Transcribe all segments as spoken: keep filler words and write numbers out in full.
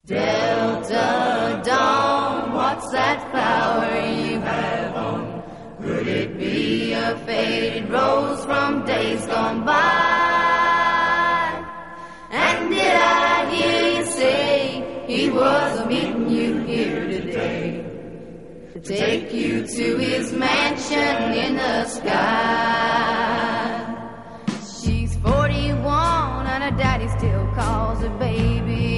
Delta Dawn, what's that flower you have on? Could it be a faded rose from days gone by? And did I hear you say he was meeting you here today to take you to his mansion in the sky? She's forty-one and her daddy still calls her baby.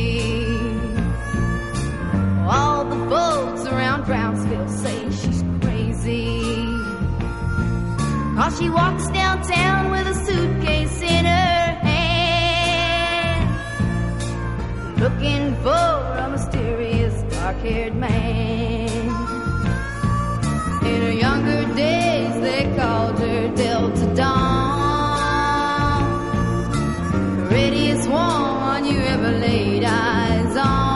All the folks around Brownsville say she's crazy, 'cause she walks downtown with a suitcase in her hand, looking for a mysterious dark-haired man. In her younger days they called her Delta Dawn, the prettiest one you ever laid eyes on.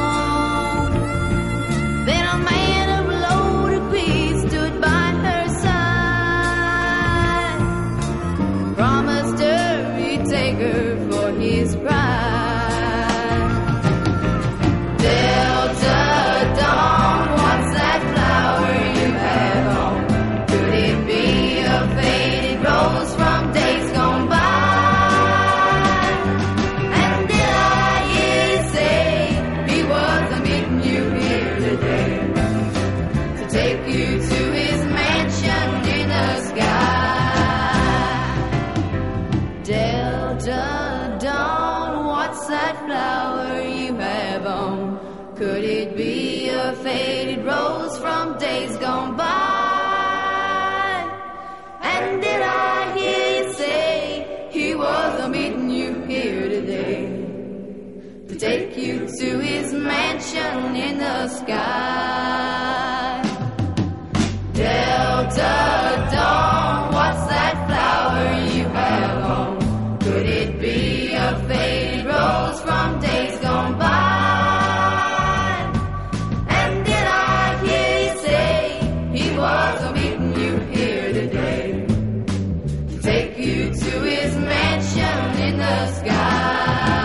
Then a man of loaded peace stood by her side, promised her he'd take her for his bride. Delta Dawn, what's that flower you have on? Could it be a faded rose from days gone by? And did I hear you say he was meeting you here today to take you to his mansion in the sky? Delta Dawn, what's that flower you have on? Could it be a faded rose from days gone by? And did I hear you say he was meeting you here today to take you to his mansion in the sky? Delta Dawn, what's that flower you have on? Could it be a faded rose from days gone by? And did I hear you say he was meeting you here today to take you to his mansion in the sky?